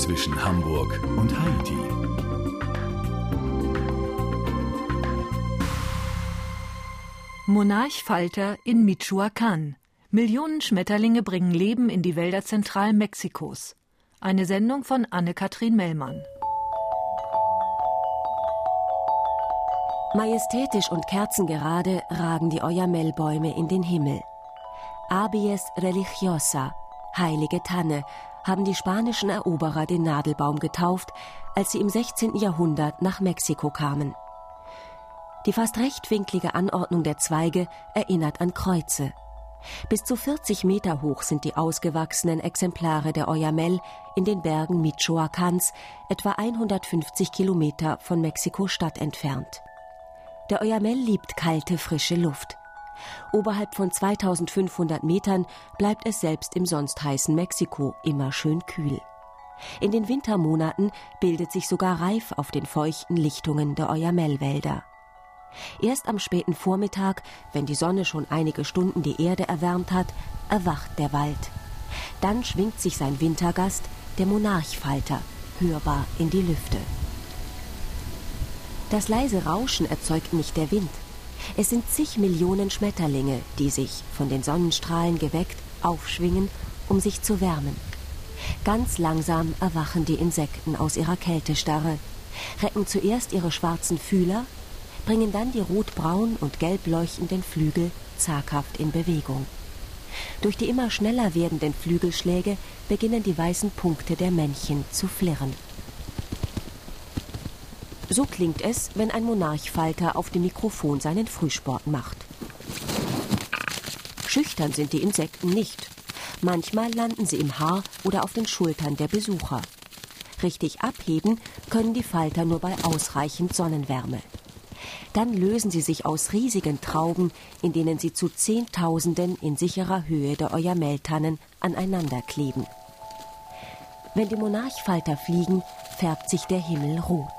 zwischen Hamburg und Haiti. Monarchfalter in Michoacán. Millionen Schmetterlinge bringen Leben in die Wälder Zentralmexikos. Eine Sendung von Anne-Kathrin Mellmann. Majestätisch und kerzengerade ragen die Oyamel-Bäume in den Himmel. Abies religiosa, heilige Tanne, haben die spanischen Eroberer den Nadelbaum getauft, als sie im 16. Jahrhundert nach Mexiko kamen. Die fast rechtwinklige Anordnung der Zweige erinnert an Kreuze. Bis zu 40 Meter hoch sind die ausgewachsenen Exemplare der Oyamel in den Bergen Michoacáns, etwa 150 Kilometer von Mexiko-Stadt entfernt. Der Oyamel liebt kalte, frische Luft. Oberhalb von 2500 Metern bleibt es selbst im sonst heißen Mexiko immer schön kühl. In den Wintermonaten bildet sich sogar Reif auf den feuchten Lichtungen der Oyamel-Wälder. Erst am späten Vormittag, wenn die Sonne schon einige Stunden die Erde erwärmt hat, erwacht der Wald. Dann schwingt sich sein Wintergast, der Monarchfalter, hörbar in die Lüfte. Das leise Rauschen erzeugt nicht der Wind. Es sind zig Millionen Schmetterlinge, die sich, von den Sonnenstrahlen geweckt, aufschwingen, um sich zu wärmen. Ganz langsam erwachen die Insekten aus ihrer Kältestarre, recken zuerst ihre schwarzen Fühler, bringen dann die rotbraun und gelb leuchtenden Flügel zaghaft in Bewegung. Durch die immer schneller werdenden Flügelschläge beginnen die weißen Punkte der Männchen zu flirren. So klingt es, wenn ein Monarchfalter auf dem Mikrofon seinen Frühsport macht. Schüchtern sind die Insekten nicht. Manchmal landen sie im Haar oder auf den Schultern der Besucher. Richtig abheben können die Falter nur bei ausreichend Sonnenwärme. Dann lösen sie sich aus riesigen Trauben, in denen sie zu Zehntausenden in sicherer Höhe der Oyamel-Tannen aneinander kleben. Wenn die Monarchfalter fliegen, färbt sich der Himmel rot.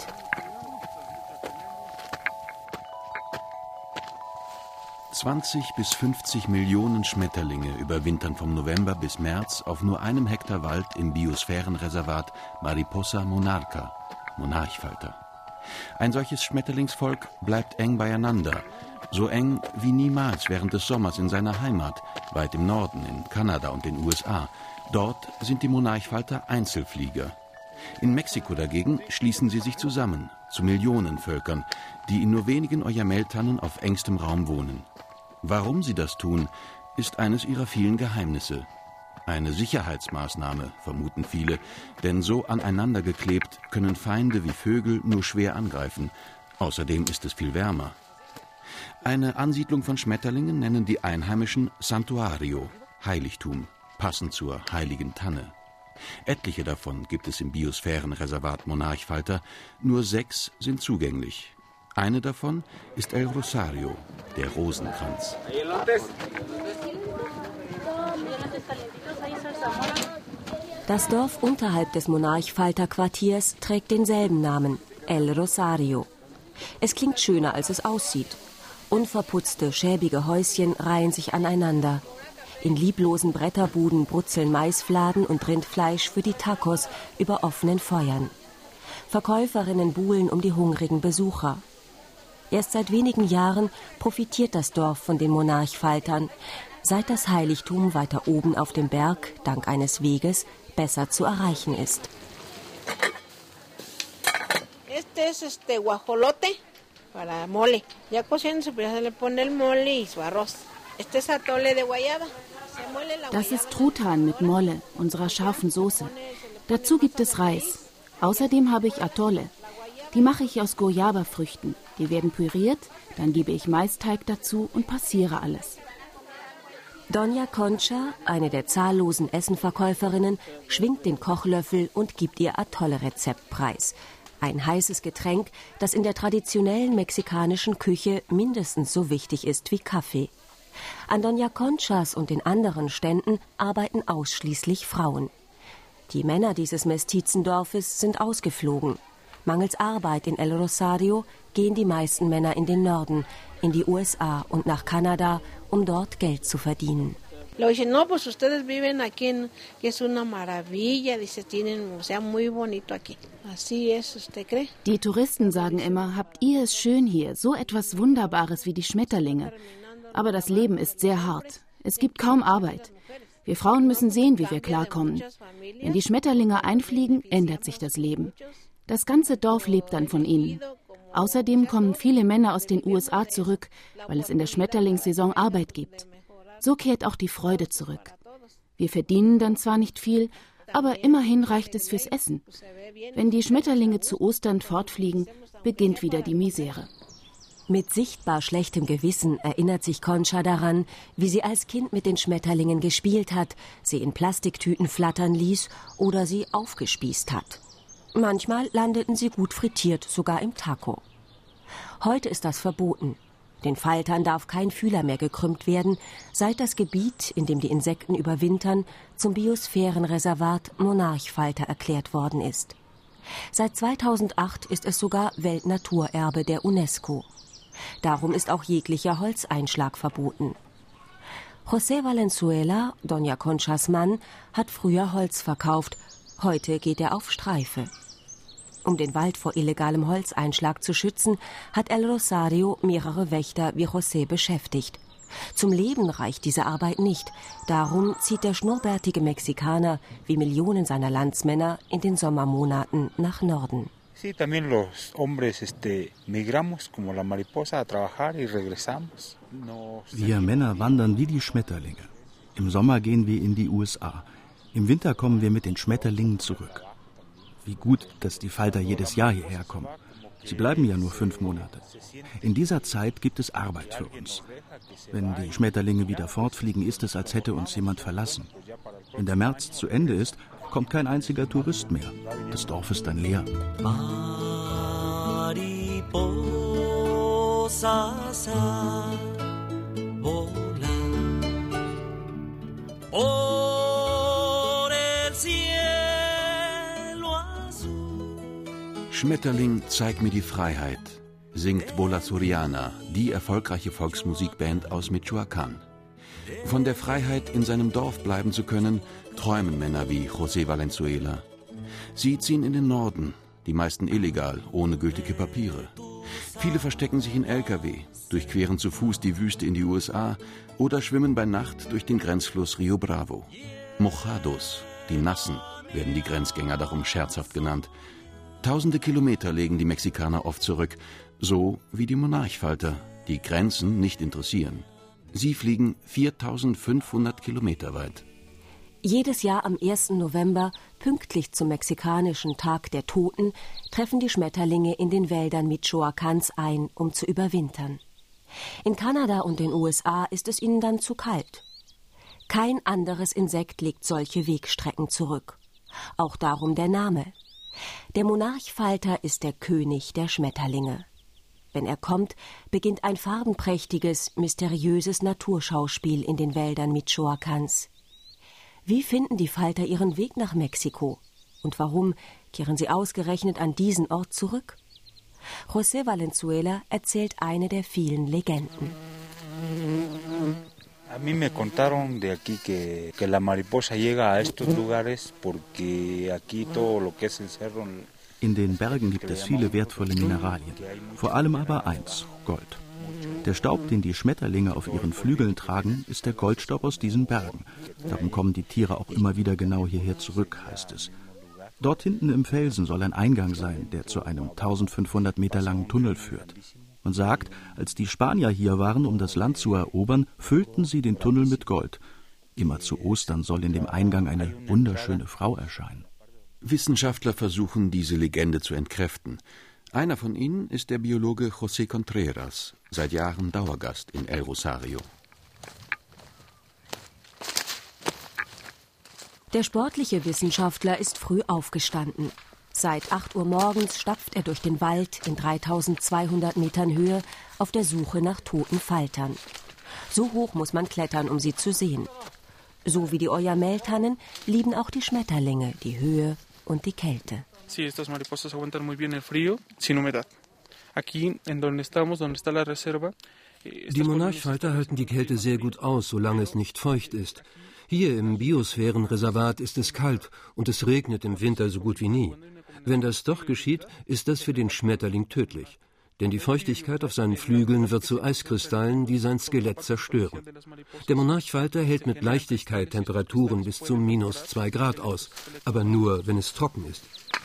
bis 50 Millionen Schmetterlinge überwintern vom November bis März auf nur einem Hektar Wald im Biosphärenreservat Mariposa monarca, Monarchfalter. Ein solches Schmetterlingsvolk bleibt eng beieinander, so eng wie niemals während des Sommers in seiner Heimat, weit im Norden, in Kanada und den USA. Dort sind die Monarchfalter Einzelflieger. In Mexiko dagegen schließen sie sich zusammen, zu Millionenvölkern, die in nur wenigen Oyamel-Tannen auf engstem Raum wohnen. Warum sie das tun, ist eines ihrer vielen Geheimnisse. Eine Sicherheitsmaßnahme, vermuten viele, denn so aneinander geklebt können Feinde wie Vögel nur schwer angreifen. Außerdem ist es viel wärmer. Eine Ansiedlung von Schmetterlingen nennen die Einheimischen Santuario, Heiligtum, passend zur heiligen Tanne. Etliche davon gibt es im Biosphärenreservat Monarchfalter, nur 6 sind zugänglich. Eine davon ist El Rosario, der Rosenkranz. Das Dorf unterhalb des Monarchfalter-Quartiers trägt denselben Namen, El Rosario. Es klingt schöner, als es aussieht. Unverputzte, schäbige Häuschen reihen sich aneinander. In lieblosen Bretterbuden brutzeln Maisfladen und Rindfleisch für die Tacos über offenen Feuern. Verkäuferinnen buhlen um die hungrigen Besucher. Erst seit wenigen Jahren profitiert das Dorf von den Monarchfaltern, seit das Heiligtum weiter oben auf dem Berg, dank eines Weges, besser zu erreichen ist. Este es guajolote para mole. Ya cociendo se le pone el mole y su arroz. Este es atole de guayaba. Das ist Truthahn mit Molle, unserer scharfen Soße. Dazu gibt es Reis. Außerdem habe ich Atole. Die mache ich aus Guayaba-Früchten. Die werden püriert, dann gebe ich Maisteig dazu und passiere alles. Doña Concha, eine der zahllosen Essenverkäuferinnen, schwingt den Kochlöffel und gibt ihr Atolle-Rezept preis. Ein heißes Getränk, das in der traditionellen mexikanischen Küche mindestens so wichtig ist wie Kaffee. An Doña Conchas und den anderen Ständen arbeiten ausschließlich Frauen. Die Männer dieses Mestizendorfes sind ausgeflogen. Mangels Arbeit in El Rosario gehen die meisten Männer in den Norden, in die USA und nach Kanada, um dort Geld zu verdienen. Le dije, no, pues ustedes viven aquí, que es una maravilla, dice, tienen, o sea, muy bonito aquí. Así es, ¿usted cree? Die Touristen sagen immer, habt ihr es schön hier, so etwas Wunderbares wie die Schmetterlinge. Aber das Leben ist sehr hart. Es gibt kaum Arbeit. Wir Frauen müssen sehen, wie wir klarkommen. Wenn die Schmetterlinge einfliegen, ändert sich das Leben. Das ganze Dorf lebt dann von ihnen. Außerdem kommen viele Männer aus den USA zurück, weil es in der Schmetterlingssaison Arbeit gibt. So kehrt auch die Freude zurück. Wir verdienen dann zwar nicht viel, aber immerhin reicht es fürs Essen. Wenn die Schmetterlinge zu Ostern fortfliegen, beginnt wieder die Misere. Mit sichtbar schlechtem Gewissen erinnert sich Concha daran, wie sie als Kind mit den Schmetterlingen gespielt hat, sie in Plastiktüten flattern ließ oder sie aufgespießt hat. Manchmal landeten sie gut frittiert, sogar im Taco. Heute ist das verboten. Den Faltern darf kein Fühler mehr gekrümmt werden, seit das Gebiet, in dem die Insekten überwintern, zum Biosphärenreservat Monarchfalter erklärt worden ist. Seit 2008 ist es sogar Weltnaturerbe der UNESCO. Darum ist auch jeglicher Holzeinschlag verboten. José Valenzuela, Doña Conchas Mann, hat früher Holz verkauft. Heute geht er auf Streife. Um den Wald vor illegalem Holzeinschlag zu schützen, hat El Rosario mehrere Wächter wie José beschäftigt. Zum Leben reicht diese Arbeit nicht. Darum zieht der schnurrbärtige Mexikaner, wie Millionen seiner Landsmänner, in den Sommermonaten nach Norden. Wir Männer wandern wie die Schmetterlinge. Im Sommer gehen wir in die USA. Im Winter kommen wir mit den Schmetterlingen zurück. Wie gut, dass die Falter jedes Jahr hierher kommen. Sie bleiben ja nur 5 Monate. In dieser Zeit gibt es Arbeit für uns. Wenn die Schmetterlinge wieder fortfliegen, ist es, als hätte uns jemand verlassen. Wenn der März zu Ende ist, kommt kein einziger Tourist mehr. Das Dorf ist dann leer. Schmetterling, zeig mir die Freiheit, singt Bola Soriana, die erfolgreiche Volksmusikband aus Michoacán. Von der Freiheit, in seinem Dorf bleiben zu können, träumen Männer wie José Valenzuela. Sie ziehen in den Norden, die meisten illegal, ohne gültige Papiere. Viele verstecken sich in LKW, durchqueren zu Fuß die Wüste in die USA oder schwimmen bei Nacht durch den Grenzfluss Rio Bravo. Mojados, die Nassen, werden die Grenzgänger darum scherzhaft genannt. Tausende Kilometer legen die Mexikaner oft zurück, so wie die Monarchfalter, die Grenzen nicht interessieren. Sie fliegen 4.500 Kilometer weit. Jedes Jahr am 1. November, pünktlich zum mexikanischen Tag der Toten, treffen die Schmetterlinge in den Wäldern Michoacáns ein, um zu überwintern. In Kanada und den USA ist es ihnen dann zu kalt. Kein anderes Insekt legt solche Wegstrecken zurück. Auch darum der Name. Der Monarchfalter ist der König der Schmetterlinge. Wenn er kommt, beginnt ein farbenprächtiges, mysteriöses Naturschauspiel in den Wäldern Michoacáns. Wie finden die Falter ihren Weg nach Mexiko? Und warum kehren sie ausgerechnet an diesen Ort zurück? José Valenzuela erzählt eine der vielen Legenden. A mí me contaron de aquí que la mariposa llega a estos lugares porque aquí todo lo que es el cerro. In den Bergen gibt es viele wertvolle Mineralien, vor allem aber eins, Gold. Der Staub, den die Schmetterlinge auf ihren Flügeln tragen, ist der Goldstaub aus diesen Bergen. Darum kommen die Tiere auch immer wieder genau hierher zurück, heißt es. Dort hinten im Felsen soll ein Eingang sein, der zu einem 1500 Meter langen Tunnel führt. Man sagt, als die Spanier hier waren, um das Land zu erobern, füllten sie den Tunnel mit Gold. Immer zu Ostern soll in dem Eingang eine wunderschöne Frau erscheinen. Wissenschaftler versuchen, diese Legende zu entkräften. Einer von ihnen ist der Biologe José Contreras, seit Jahren Dauergast in El Rosario. Der sportliche Wissenschaftler ist früh aufgestanden. Seit 8 Uhr morgens stapft er durch den Wald in 3200 Metern Höhe auf der Suche nach toten Faltern. So hoch muss man klettern, um sie zu sehen. So wie die Oyamel-Tannen lieben auch die Schmetterlinge die Höhe und die Kälte. Sí, estas mariposas aguantan muy bien el frío sin humedad. Aquí, en donde estamos, donde está la reserva, Die Monarchfalter halten die Kälte sehr gut aus, solange es nicht feucht ist. Hier im Biosphärenreservat ist es kalt und es regnet im Winter so gut wie nie. Wenn das doch geschieht, ist das für den Schmetterling tödlich. Denn die Feuchtigkeit auf seinen Flügeln wird zu Eiskristallen, die sein Skelett zerstören. Der Monarchfalter hält mit Leichtigkeit Temperaturen bis zu -2 Grad aus, aber nur, wenn es trocken ist.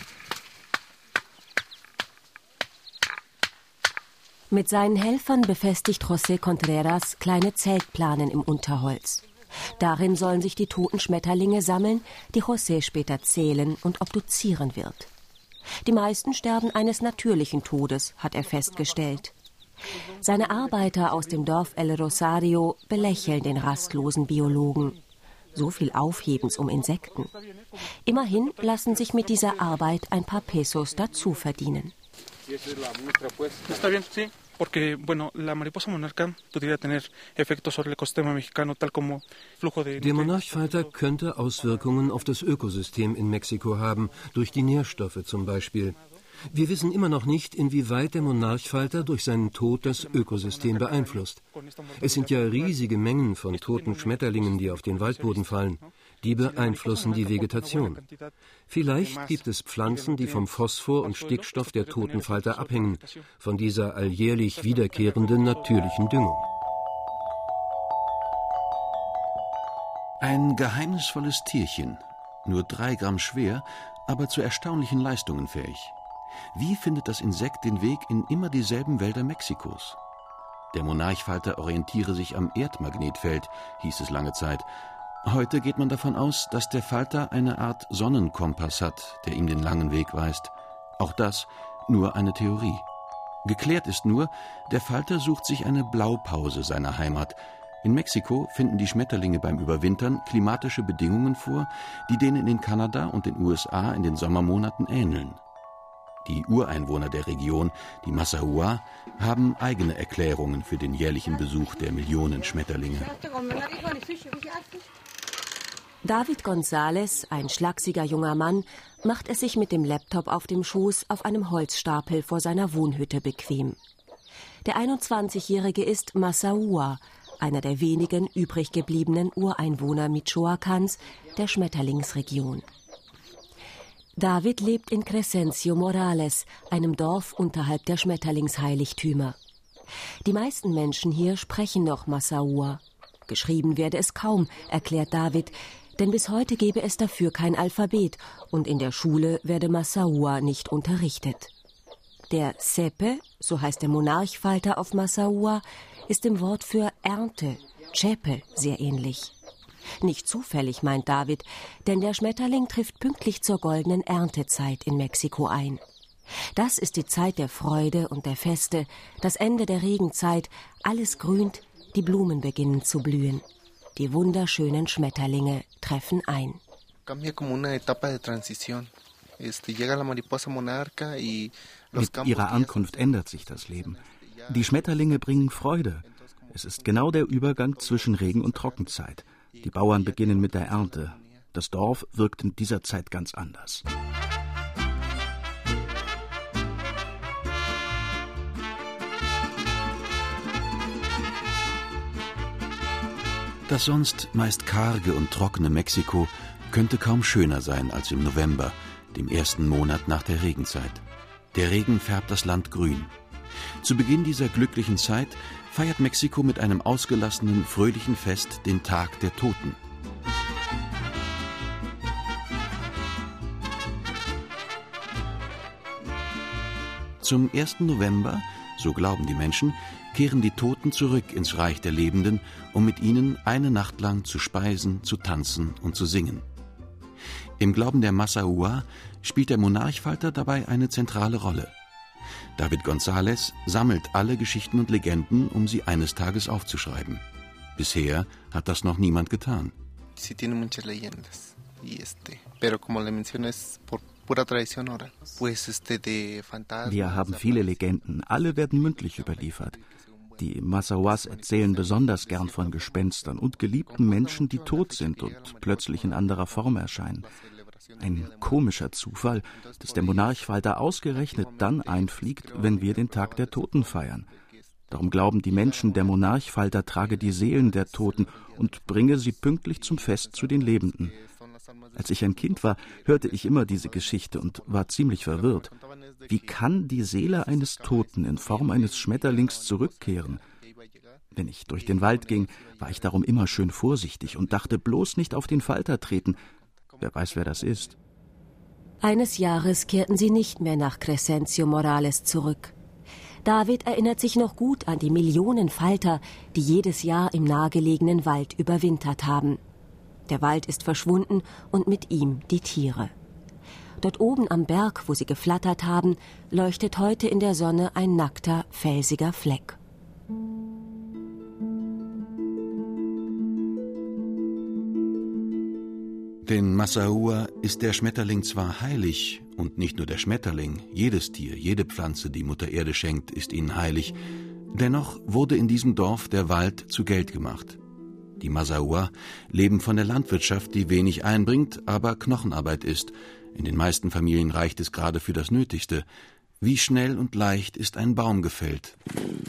Mit seinen Helfern befestigt José Contreras kleine Zeltplanen im Unterholz. Darin sollen sich die toten Schmetterlinge sammeln, die José später zählen und obduzieren wird. Die meisten sterben eines natürlichen Todes, hat er festgestellt. Seine Arbeiter aus dem Dorf El Rosario belächeln den rastlosen Biologen. So viel Aufhebens um Insekten. Immerhin lassen sich mit dieser Arbeit ein paar Pesos dazu verdienen. Der Monarchfalter könnte Auswirkungen auf das Ökosystem in Mexiko haben, durch die Nährstoffe zum Beispiel. Wir wissen immer noch nicht, inwieweit der Monarchfalter durch seinen Tod das Ökosystem beeinflusst. Es sind ja riesige Mengen von toten Schmetterlingen, die auf den Waldboden fallen. Die beeinflussen die Vegetation. Vielleicht gibt es Pflanzen, die vom Phosphor und Stickstoff der toten Falter abhängen, von dieser alljährlich wiederkehrenden natürlichen Düngung. Ein geheimnisvolles Tierchen, nur 3 Gramm schwer, aber zu erstaunlichen Leistungen fähig. Wie findet das Insekt den Weg in immer dieselben Wälder Mexikos? Der Monarchfalter orientiere sich am Erdmagnetfeld, hieß es lange Zeit. Heute geht man davon aus, dass der Falter eine Art Sonnenkompass hat, der ihm den langen Weg weist. Auch das nur eine Theorie. Geklärt ist nur, der Falter sucht sich eine Blaupause seiner Heimat. In Mexiko finden die Schmetterlinge beim Überwintern klimatische Bedingungen vor, die denen in Kanada und den USA in den Sommermonaten ähneln. Die Ureinwohner der Region, die Mazahuá, haben eigene Erklärungen für den jährlichen Besuch der Millionen Schmetterlinge. David González, ein schlachsiger junger Mann, macht es sich mit dem Laptop auf dem Schoß auf einem Holzstapel vor seiner Wohnhütte bequem. Der 21-Jährige ist Mazahuá, einer der wenigen übrig gebliebenen Ureinwohner Michoacans, der Schmetterlingsregion. David lebt in Crescencio Morales, einem Dorf unterhalb der Schmetterlingsheiligtümer. Die meisten Menschen hier sprechen noch Mazahuá. Geschrieben werde es kaum, erklärt David, denn bis heute gebe es dafür kein Alphabet und in der Schule werde Mazahuá nicht unterrichtet. Der Sepe, so heißt der Monarchfalter auf Mazahuá, ist dem Wort für Ernte, Chepe, sehr ähnlich. Nicht zufällig, meint David, denn der Schmetterling trifft pünktlich zur goldenen Erntezeit in Mexiko ein. Das ist die Zeit der Freude und der Feste, das Ende der Regenzeit, alles grünt, die Blumen beginnen zu blühen. Die wunderschönen Schmetterlinge treffen ein. Mit ihrer Ankunft ändert sich das Leben. Die Schmetterlinge bringen Freude. Es ist genau der Übergang zwischen Regen- und Trockenzeit. Die Bauern beginnen mit der Ernte. Das Dorf wirkt in dieser Zeit ganz anders. Das sonst meist karge und trockene Mexiko könnte kaum schöner sein als im November, dem ersten Monat nach der Regenzeit. Der Regen färbt das Land grün. Zu Beginn dieser glücklichen Zeit feiert Mexiko mit einem ausgelassenen, fröhlichen Fest den Tag der Toten. Zum 1. November, so glauben die Menschen, kehren die Toten zurück ins Reich der Lebenden, um mit ihnen eine Nacht lang zu speisen, zu tanzen und zu singen. Im Glauben der Mazahuá spielt der Monarchfalter dabei eine zentrale Rolle. David González sammelt alle Geschichten und Legenden, um sie eines Tages aufzuschreiben. Bisher hat das noch niemand getan. Wir haben viele Legenden, alle werden mündlich überliefert. Die Mazahuás erzählen besonders gern von Gespenstern und geliebten Menschen, die tot sind und plötzlich in anderer Form erscheinen. Ein komischer Zufall, dass der Monarchfalter ausgerechnet dann einfliegt, wenn wir den Tag der Toten feiern. Darum glauben die Menschen, der Monarchfalter trage die Seelen der Toten und bringe sie pünktlich zum Fest zu den Lebenden. Als ich ein Kind war, hörte ich immer diese Geschichte und war ziemlich verwirrt. Wie kann die Seele eines Toten in Form eines Schmetterlings zurückkehren? Wenn ich durch den Wald ging, war ich darum immer schön vorsichtig und dachte bloß nicht auf den Falter treten. Wer weiß, wer das ist. Eines Jahres kehrten sie nicht mehr nach Crescencio Morales zurück. David erinnert sich noch gut an die Millionen Falter, die jedes Jahr im nahegelegenen Wald überwintert haben. Der Wald ist verschwunden und mit ihm die Tiere. Dort oben am Berg, wo sie geflattert haben, leuchtet heute in der Sonne ein nackter, felsiger Fleck. Den Massaua ist der Schmetterling zwar heilig, und nicht nur der Schmetterling, jedes Tier, jede Pflanze, die Mutter Erde schenkt, ist ihnen heilig. Dennoch wurde in diesem Dorf der Wald zu Geld gemacht. Die Massaua leben von der Landwirtschaft, die wenig einbringt, aber Knochenarbeit ist. In den meisten Familien reicht es gerade für das Nötigste. Wie schnell und leicht ist ein Baum gefällt.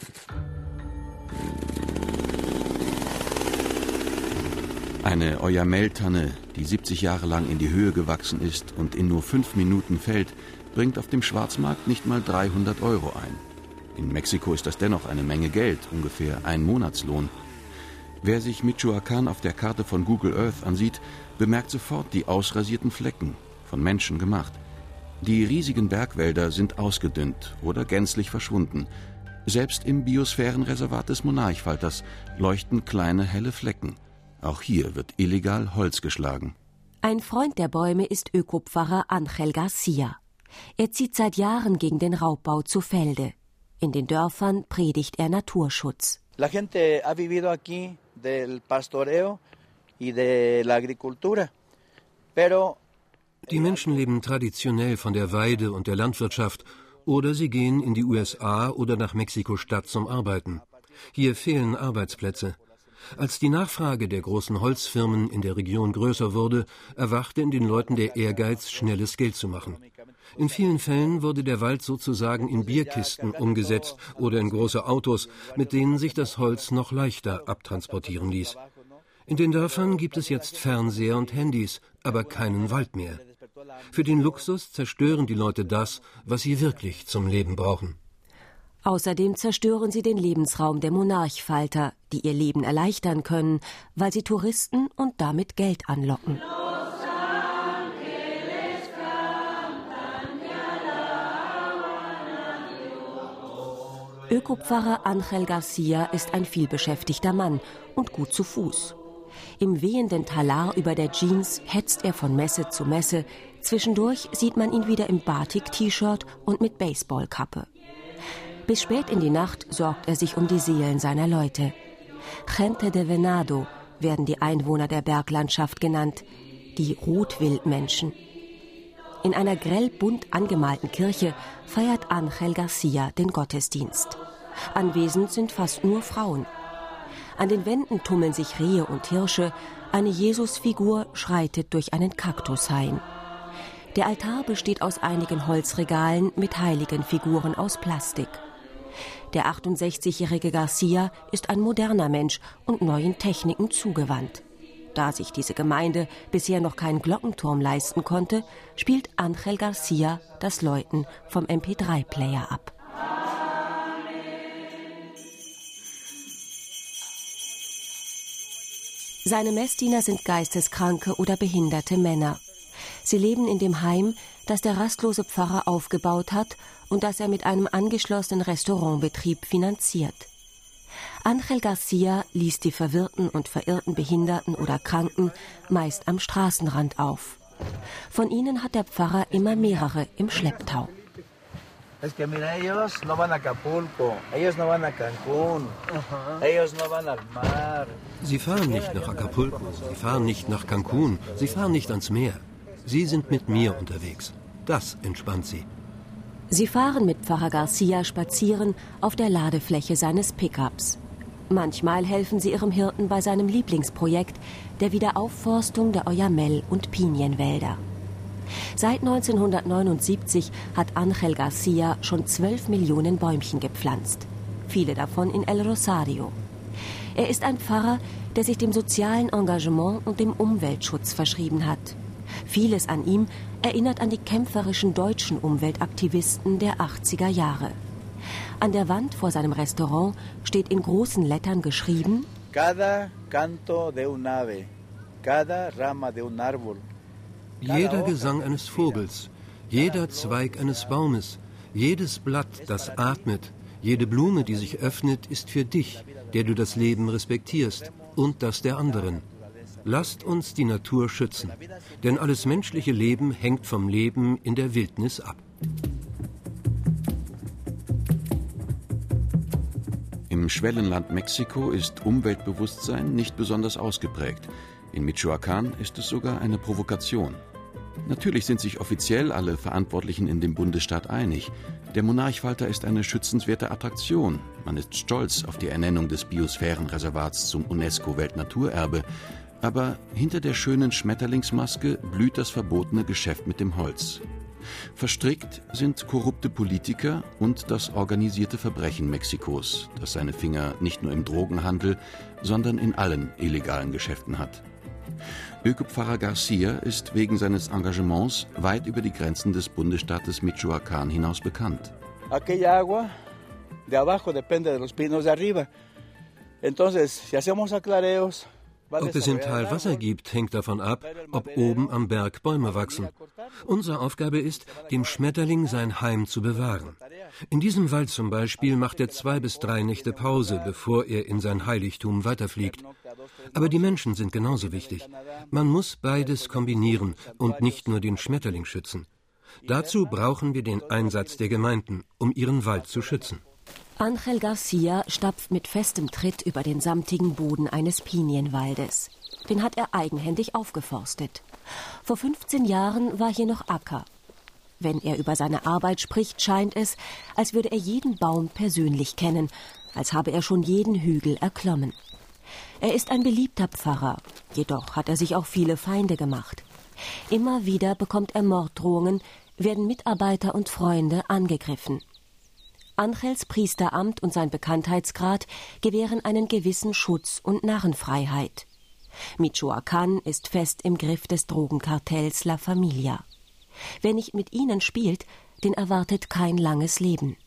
Eine Oyamel-Tanne, die 70 Jahre lang in die Höhe gewachsen ist und in nur 5 Minuten fällt, bringt auf dem Schwarzmarkt nicht mal 300 € ein. In Mexiko ist das dennoch eine Menge Geld, ungefähr ein Monatslohn. Wer sich Michoacán auf der Karte von Google Earth ansieht, bemerkt sofort die ausrasierten Flecken, von Menschen gemacht. Die riesigen Bergwälder sind ausgedünnt oder gänzlich verschwunden. Selbst im Biosphärenreservat des Monarchfalters leuchten kleine helle Flecken. Auch hier wird illegal Holz geschlagen. Ein Freund der Bäume ist Ökopfarrer Ángel García. Er zieht seit Jahren gegen den Raubbau zu Felde. In den Dörfern predigt er Naturschutz. La gente ha vivido aquí del pastoreo y de la agricultura. Pero die Menschen leben traditionell von der Weide und der Landwirtschaft, oder sie gehen in die USA oder nach Mexiko-Stadt zum Arbeiten. Hier fehlen Arbeitsplätze. Als die Nachfrage der großen Holzfirmen in der Region größer wurde, erwachte in den Leuten der Ehrgeiz, schnelles Geld zu machen. In vielen Fällen wurde der Wald sozusagen in Bierkisten umgesetzt oder in große Autos, mit denen sich das Holz noch leichter abtransportieren ließ. In den Dörfern gibt es jetzt Fernseher und Handys, aber keinen Wald mehr. Für den Luxus zerstören die Leute das, was sie wirklich zum Leben brauchen. Außerdem zerstören sie den Lebensraum der Monarchfalter, die ihr Leben erleichtern können, weil sie Touristen und damit Geld anlocken. Ökopfarrer Ángel García ist ein vielbeschäftigter Mann und gut zu Fuß. Im wehenden Talar über der Jeans hetzt er von Messe zu Messe. Zwischendurch sieht man ihn wieder im Batik-T-Shirt und mit Baseballkappe. Bis spät in die Nacht sorgt er sich um die Seelen seiner Leute. Gente de Venado werden die Einwohner der Berglandschaft genannt, die Rotwildmenschen. In einer grell bunt angemalten Kirche feiert Ángel García den Gottesdienst. Anwesend sind fast nur Frauen. An den Wänden tummeln sich Rehe und Hirsche, eine Jesusfigur schreitet durch einen Kaktushain. Der Altar besteht aus einigen Holzregalen mit heiligen Figuren aus Plastik. Der 68-jährige García ist ein moderner Mensch und neuen Techniken zugewandt. Da sich diese Gemeinde bisher noch keinen Glockenturm leisten konnte, spielt Ángel García das Läuten vom MP3-Player ab. Seine Messdiener sind geisteskranke oder behinderte Männer. Sie leben in dem Heim, das der rastlose Pfarrer aufgebaut hat und das er mit einem angeschlossenen Restaurantbetrieb finanziert. Ángel García liest die verwirrten und verirrten Behinderten oder Kranken meist am Straßenrand auf. Von ihnen hat der Pfarrer immer mehrere im Schlepptau. Es que mira, ellos no van a Acapulco, ellos no van a Cancún, ellos no van al mar. Sie fahren nicht nach Acapulco, sie fahren nicht nach Cancun, sie fahren nicht ans Meer. Sie sind mit mir unterwegs. Das entspannt sie. Sie fahren mit Pfarrer García spazieren auf der Ladefläche seines Pickups. Manchmal helfen sie ihrem Hirten bei seinem Lieblingsprojekt, der Wiederaufforstung der Oyamel- und Pinienwälder. Seit 1979 hat Ángel García schon 12 Millionen Bäumchen gepflanzt. viele davon in El Rosario. Er ist ein Pfarrer, der sich dem sozialen Engagement und dem Umweltschutz verschrieben hat. Vieles an ihm erinnert an die kämpferischen deutschen Umweltaktivisten der 80er Jahre. An der Wand vor seinem Restaurant steht in großen Lettern geschrieben: Cada canto de un ave, cada rama de un árbol. Jeder Gesang eines Vogels, jeder Zweig eines Baumes, jedes Blatt, das atmet, jede Blume, die sich öffnet, ist für dich, der du das Leben respektierst und das der anderen. Lasst uns die Natur schützen, denn alles menschliche Leben hängt vom Leben in der Wildnis ab. Im Schwellenland Mexiko ist Umweltbewusstsein nicht besonders ausgeprägt. In Michoacán ist es sogar eine Provokation. Natürlich sind sich offiziell alle Verantwortlichen in dem Bundesstaat einig. Der Monarchfalter ist eine schützenswerte Attraktion. Man ist stolz auf die Ernennung des Biosphärenreservats zum UNESCO-Weltnaturerbe. Aber hinter der schönen Schmetterlingsmaske blüht das verbotene Geschäft mit dem Holz. Verstrickt sind korrupte Politiker und das organisierte Verbrechen Mexikos, das seine Finger nicht nur im Drogenhandel, sondern in allen illegalen Geschäften hat. Ökopfarrer Garcia ist wegen seines Engagements weit über die Grenzen des Bundesstaates Michoacán hinaus bekannt. Aquella agua de abajo depende de los pinos de arriba. Entonces, si hacemos aclareos. Ob es im Tal Wasser gibt, hängt davon ab, ob oben am Berg Bäume wachsen. Unsere Aufgabe ist, dem Schmetterling sein Heim zu bewahren. In diesem Wald zum Beispiel macht er 2 bis 3 Nächte Pause, bevor er in sein Heiligtum weiterfliegt. Aber die Menschen sind genauso wichtig. Man muss beides kombinieren und nicht nur den Schmetterling schützen. Dazu brauchen wir den Einsatz der Gemeinden, um ihren Wald zu schützen. Ángel Garcia stapft mit festem Tritt über den samtigen Boden eines Pinienwaldes. Den hat er eigenhändig aufgeforstet. Vor 15 Jahren war hier noch Acker. Wenn er über seine Arbeit spricht, scheint es, als würde er jeden Baum persönlich kennen, als habe er schon jeden Hügel erklommen. Er ist ein beliebter Pfarrer, jedoch hat er sich auch viele Feinde gemacht. Immer wieder bekommt er Morddrohungen, werden Mitarbeiter und Freunde angegriffen. Ángels Priesteramt und sein Bekanntheitsgrad gewähren einen gewissen Schutz und Narrenfreiheit. Michoacán ist fest im Griff des Drogenkartells La Familia. Wer nicht mit ihnen spielt, den erwartet kein langes Leben.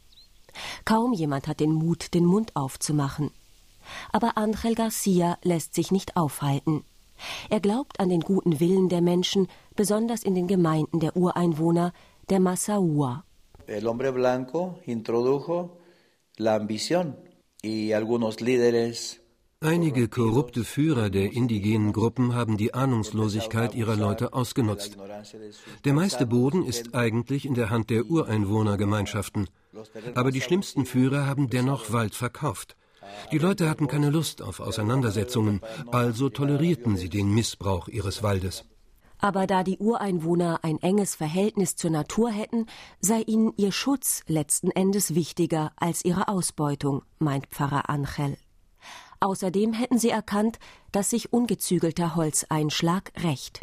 Kaum jemand hat den Mut, den Mund aufzumachen. Aber Ángel Garcia lässt sich nicht aufhalten. Er glaubt an den guten Willen der Menschen, besonders in den Gemeinden der Ureinwohner, der Masaúa. El hombre blanco introdujo la ambición y algunos líderes. Einige korrupte Führer der indigenen Gruppen haben die Ahnungslosigkeit ihrer Leute ausgenutzt. Der meiste Boden ist eigentlich in der Hand der Ureinwohnergemeinschaften. Aber die schlimmsten Führer haben dennoch Wald verkauft. Die Leute hatten keine Lust auf Auseinandersetzungen, also tolerierten sie den Missbrauch ihres Waldes. Aber da die Ureinwohner ein enges Verhältnis zur Natur hätten, sei ihnen ihr Schutz letzten Endes wichtiger als ihre Ausbeutung, meint Pfarrer Ángel. Außerdem hätten sie erkannt, dass sich ungezügelter Holzeinschlag rächt.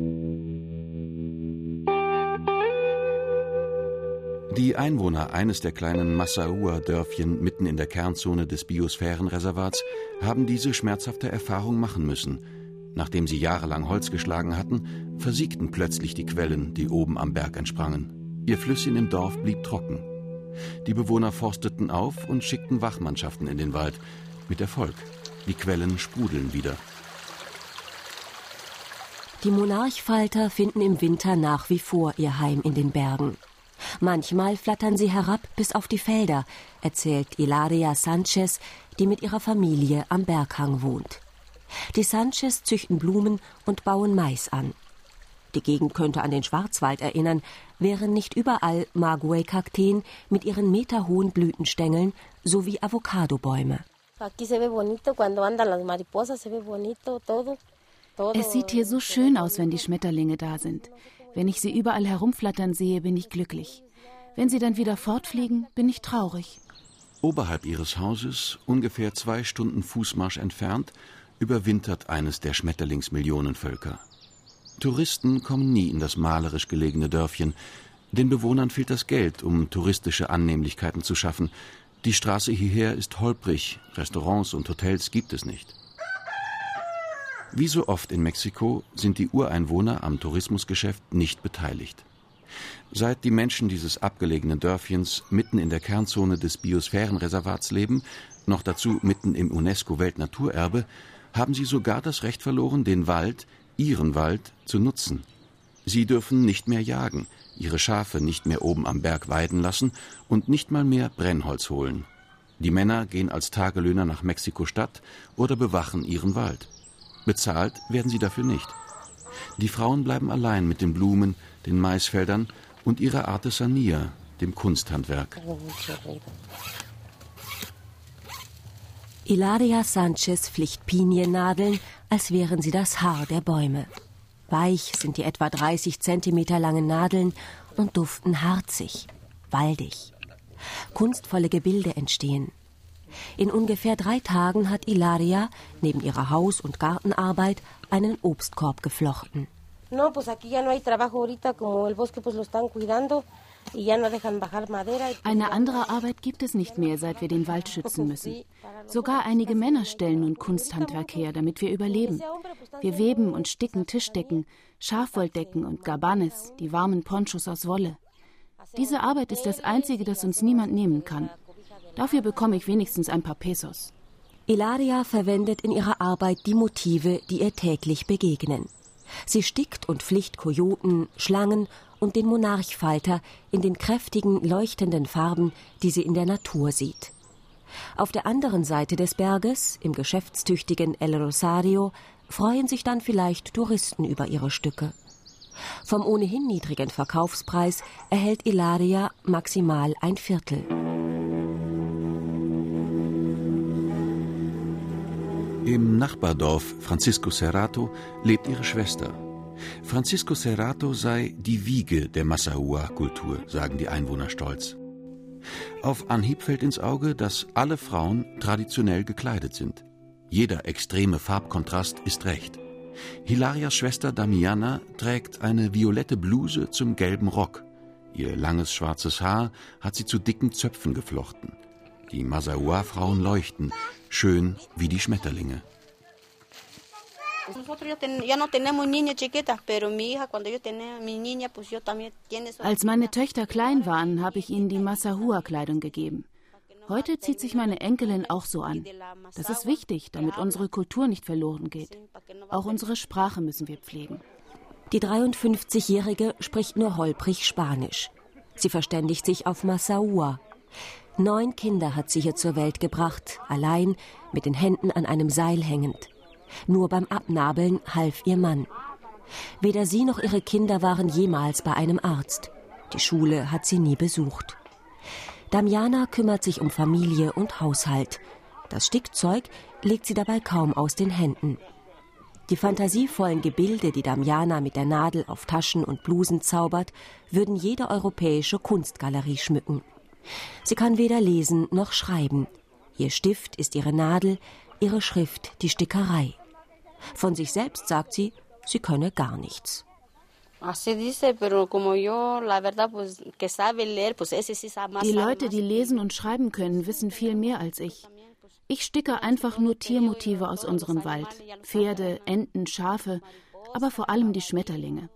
Die Einwohner eines der kleinen Masaúa-Dörfchen mitten in der Kernzone des Biosphärenreservats haben diese schmerzhafte Erfahrung machen müssen. Nachdem sie jahrelang Holz geschlagen hatten, versiegten plötzlich die Quellen, die oben am Berg entsprangen. Ihr Flüsschen im Dorf blieb trocken. Die Bewohner forsteten auf und schickten Wachmannschaften in den Wald. Mit Erfolg. Die Quellen sprudeln wieder. Die Monarchfalter finden im Winter nach wie vor ihr Heim in den Bergen. Manchmal flattern sie herab bis auf die Felder, erzählt Hilaria Sanchez, die mit ihrer Familie am Berghang wohnt. Die Sanchez züchten Blumen und bauen Mais an. Die Gegend könnte an den Schwarzwald erinnern, wären nicht überall Maguey-Kakteen mit ihren meterhohen Blütenstängeln sowie Avocadobäume. Es sieht hier so schön aus, wenn die Schmetterlinge da sind. Wenn ich sie überall herumflattern sehe, bin ich glücklich. Wenn sie dann wieder fortfliegen, bin ich traurig. Oberhalb ihres Hauses, ungefähr 2 Stunden Fußmarsch entfernt, überwintert eines der Schmetterlingsmillionenvölker. Touristen kommen nie in das malerisch gelegene Dörfchen. Den Bewohnern fehlt das Geld, um touristische Annehmlichkeiten zu schaffen. Die Straße hierher ist holprig, Restaurants und Hotels gibt es nicht. Wie so oft in Mexiko sind die Ureinwohner am Tourismusgeschäft nicht beteiligt. Seit die Menschen dieses abgelegenen Dörfchens mitten in der Kernzone des Biosphärenreservats leben, noch dazu mitten im UNESCO-Weltnaturerbe, haben sie sogar das Recht verloren, den Wald, ihren Wald, zu nutzen. Sie dürfen nicht mehr jagen, ihre Schafe nicht mehr oben am Berg weiden lassen und nicht mal mehr Brennholz holen. Die Männer gehen als Tagelöhner nach Mexiko-Stadt oder bewachen ihren Wald. Bezahlt werden sie dafür nicht. Die Frauen bleiben allein mit den Blumen, den Maisfeldern und ihrer Artesania, dem Kunsthandwerk. Hilaria Sanchez flicht Piniennadeln, als wären sie das Haar der Bäume. Weich sind die etwa 30 Zentimeter langen Nadeln und duften harzig, waldig. Kunstvolle Gebilde entstehen. In ungefähr 3 Tagen hat Hilaria neben ihrer Haus- und Gartenarbeit einen Obstkorb geflochten. Eine andere Arbeit gibt es nicht mehr, seit wir den Wald schützen müssen. Sogar einige Männer stellen nun Kunsthandwerk her, damit wir überleben. Wir weben und sticken Tischdecken, Schafwolldecken und Gabanes, die warmen Ponchos aus Wolle. Diese Arbeit ist das Einzige, das uns niemand nehmen kann. Dafür bekomme ich wenigstens ein paar Pesos. Hilaria verwendet in ihrer Arbeit die Motive, die ihr täglich begegnen. Sie stickt und flicht Kojoten, Schlangen und den Monarchfalter in den kräftigen, leuchtenden Farben, die sie in der Natur sieht. Auf der anderen Seite des Berges, im geschäftstüchtigen El Rosario, freuen sich dann vielleicht Touristen über ihre Stücke. Vom ohnehin niedrigen Verkaufspreis erhält Hilaria maximal 1/4. Im Nachbardorf Francisco Cerrato lebt ihre Schwester. Francisco Cerrato sei die Wiege der Mazaúa-Kultur, sagen die Einwohner stolz. Auf Anhieb fällt ins Auge, dass alle Frauen traditionell gekleidet sind. Jeder extreme Farbkontrast ist recht. Hilarias Schwester Damiana trägt eine violette Bluse zum gelben Rock. Ihr langes schwarzes Haar hat sie zu dicken Zöpfen geflochten. Die Mazaúa-Frauen leuchten, schön wie die Schmetterlinge. Als meine Töchter klein waren, habe ich ihnen die Mazaúa-Kleidung gegeben. Heute zieht sich meine Enkelin auch so an. Das ist wichtig, damit unsere Kultur nicht verloren geht. Auch unsere Sprache müssen wir pflegen. Die 53-Jährige spricht nur holprig Spanisch. Sie verständigt sich auf Mazaúa. 9 Kinder hat sie hier zur Welt gebracht, allein, mit den Händen an einem Seil hängend. Nur beim Abnabeln half ihr Mann. Weder sie noch ihre Kinder waren jemals bei einem Arzt. Die Schule hat sie nie besucht. Damiana kümmert sich um Familie und Haushalt. Das Stickzeug legt sie dabei kaum aus den Händen. Die fantasievollen Gebilde, die Damiana mit der Nadel auf Taschen und Blusen zaubert, würden jede europäische Kunstgalerie schmücken. Sie kann weder lesen noch schreiben. Ihr Stift ist ihre Nadel, ihre Schrift die Stickerei. Von sich selbst sagt sie, sie könne gar nichts. Die Leute, die lesen und schreiben können, wissen viel mehr als ich. Ich sticke einfach nur Tiermotive aus unserem Wald. Pferde, Enten, Schafe, aber vor allem die Schmetterlinge.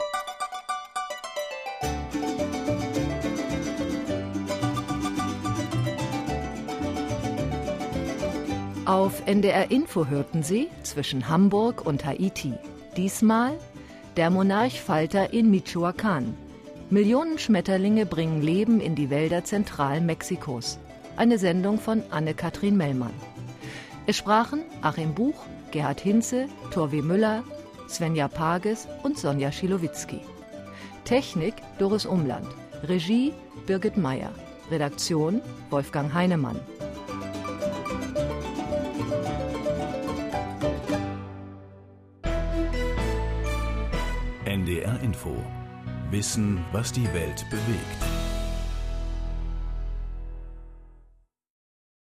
Auf NDR Info hörten Sie zwischen Hamburg und Haiti. Diesmal der Monarchfalter in Michoacán. Millionen Schmetterlinge bringen Leben in die Wälder Zentralmexikos. Eine Sendung von Anne-Kathrin Mellmann. Es sprachen Achim Buch, Gerhard Hinze, Torwe Müller, Svenja Pages und Sonja Schilowitzki. Technik Doris Umland. Regie Birgit Meyer. Redaktion Wolfgang Heinemann. NDR Info. Wissen, was die Welt bewegt.